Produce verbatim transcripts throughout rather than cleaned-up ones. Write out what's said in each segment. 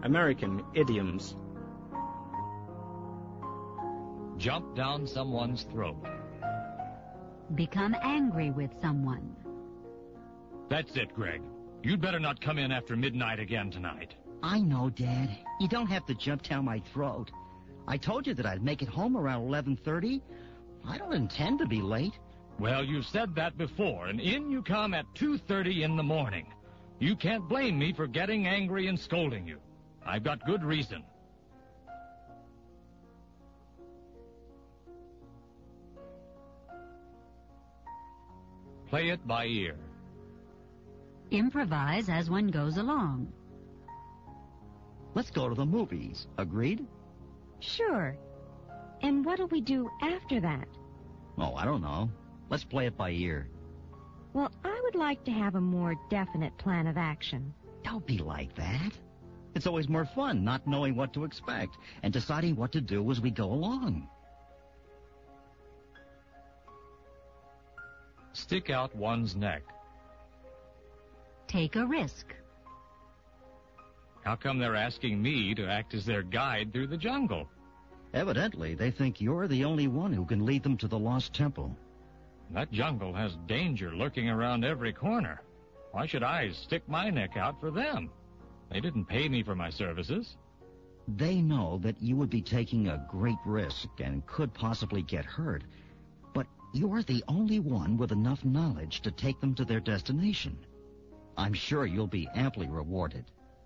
American idioms. Jump down someone's throat. Become angry with someone. That's it, Greg. You'd better not come in after midnight again tonight. I know, Dad. You don't have to jump down my throat. I told you that I'd make it home around eleven thirty. I don't intend to be late. Well, you've said that before, and in you come at two thirty in the morning. You can't blame me for getting angry and scolding you. I've got good reason. Play it by ear. Improvise as one goes along. Let's go to the movies. Agreed? Sure. And what'll we do after that? Oh, I don't know. Let's play it by ear. Well, I would like to have a more definite plan of action. Don't be like that. It's always more fun not knowing what to expect and deciding what to do as we go along. Stick out one's neck. Take a risk. How come they're asking me to act as their guide through the jungle? Evidently, they think you're the only one who can lead them to the Lost Temple. That jungle has danger lurking around every corner. Why should I stick my neck out for them? They didn't pay me for my services. They know that you would be taking a great risk and could possibly get hurt, but you're the only one with enough knowledge to take them to their destination. I'm sure you'll be amply rewarded.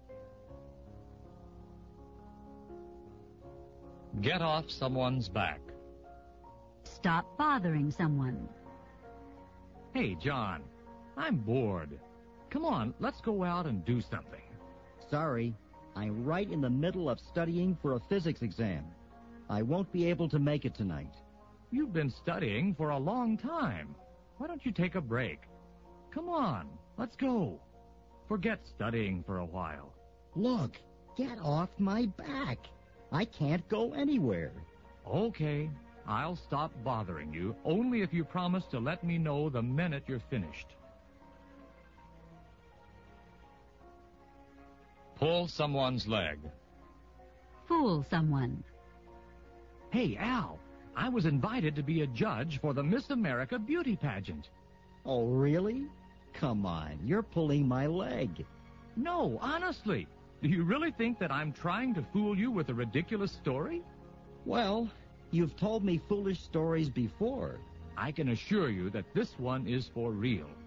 Get off someone's back. Stop bothering someone. Hey, John, I'm bored. Come on, let's go out and do something. Sorry, I'm right in the middle of studying for a physics exam. I won't be able to make it tonight. You've been studying for a long time. Why don't you take a break? Come on, let's go. Forget studying for a while. Look, get off my back. I can't go anywhere. Okay, I'll stop bothering you, only if you promise to let me know the minute you're finished. Pull someone's leg. Fool someone. Hey, Al, I was invited to be a judge for the Miss America beauty pageant. Oh, really? Come on, you're pulling my leg. No, honestly. Do you really think that I'm trying to fool you with a ridiculous story? Well, you've told me foolish stories before. I can assure you that this one is for real.